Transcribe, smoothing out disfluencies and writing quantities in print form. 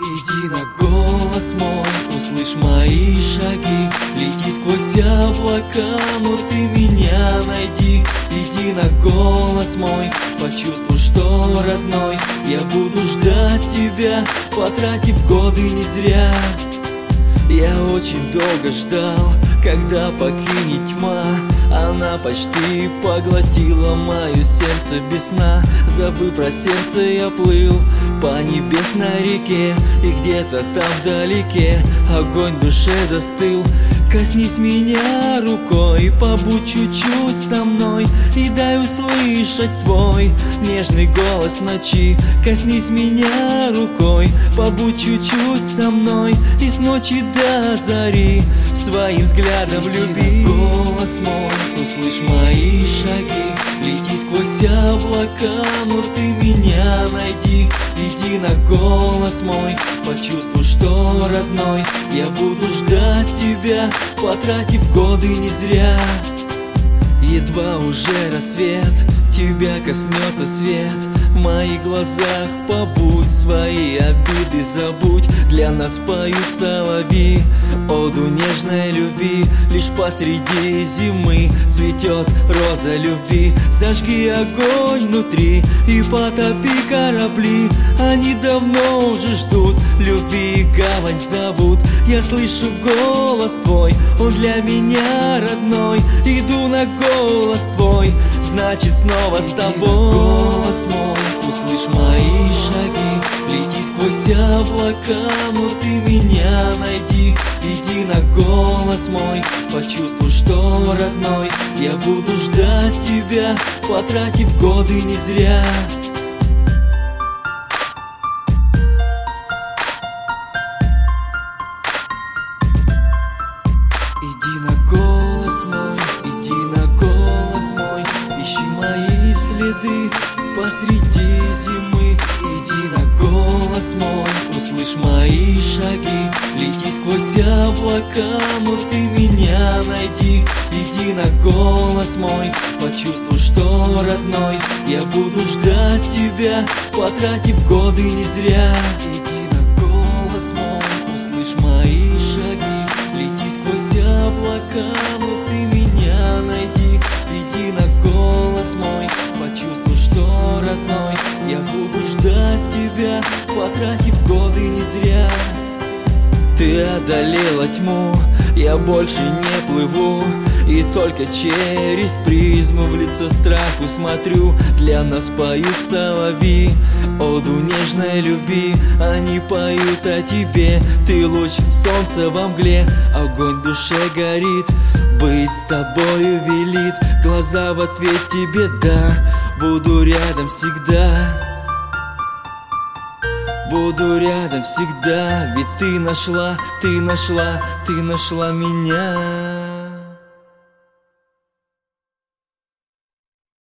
Иди на голос мой, услышь мои шаги. Лети сквозь облака, но ты меня найди. Иди на голос мой, почувствуй, что родной. Я буду ждать тебя, потратив годы не зря. Я очень долго ждал, когда покинет тьма. Она почти поглотила мое сердце без сна. Забыв про сердце, я плыл по небесной реке, и где-то там вдалеке огонь в душе застыл. Коснись меня рукой, побудь чуть-чуть со мной, и дай услышать твой нежный голос в ночи. Коснись меня рукой, побудь чуть-чуть со мной, и с ночи до зари своим взглядом люби. Голос мой, услышь мои шаги. Лети сквозь облака, но ты меня найди. Иди на голос мой, почувствуй, что родной. Я буду ждать тебя, потратив годы не зря. Едва уже рассвет, тебя коснется свет. В моих глазах побудь, свои обиды забудь. Для нас поют соловьи оду нежной любви. Лишь посреди зимы цветет роза любви. Зажги огонь внутри и потопи корабли. Они давно уже ждут, любви и гавань зовут. Я слышу голос твой, он для меня родной. Иду на голос твой, значит снова с тобой. Голос мой, услышь мои шаги. Лети сквозь облака, но ты меня найди. Иди на голос мой, почувствуй, что родной. Я буду ждать тебя, потратив годы не зря. Иди на голос мой, иди на голос мой, ищи мои следы посреди зимы. Иди на голос мой, услышь мои шаги. Лети сквозь облака, но ты меня найди. Иди на голос мой, почувствуй, что родной. Я буду ждать тебя, потратив годы не зря. Иди на голос мой, услышь мои шаги. Лети сквозь облака, но ты меня найди. Иди на голос мой, почувствуй, что родной. Я буду ждать тебя, потратив годы не зря. Ты одолела тьму, я больше не плыву, и только через призму в лицо страху смотрю. Для нас поют соловьи оду нежной любви. Они поют о тебе, ты луч солнца во мгле. Огонь в душе горит, быть с тобою велит. Глаза в ответ тебе да, буду рядом всегда. Буду рядом всегда, ведь ты нашла меня.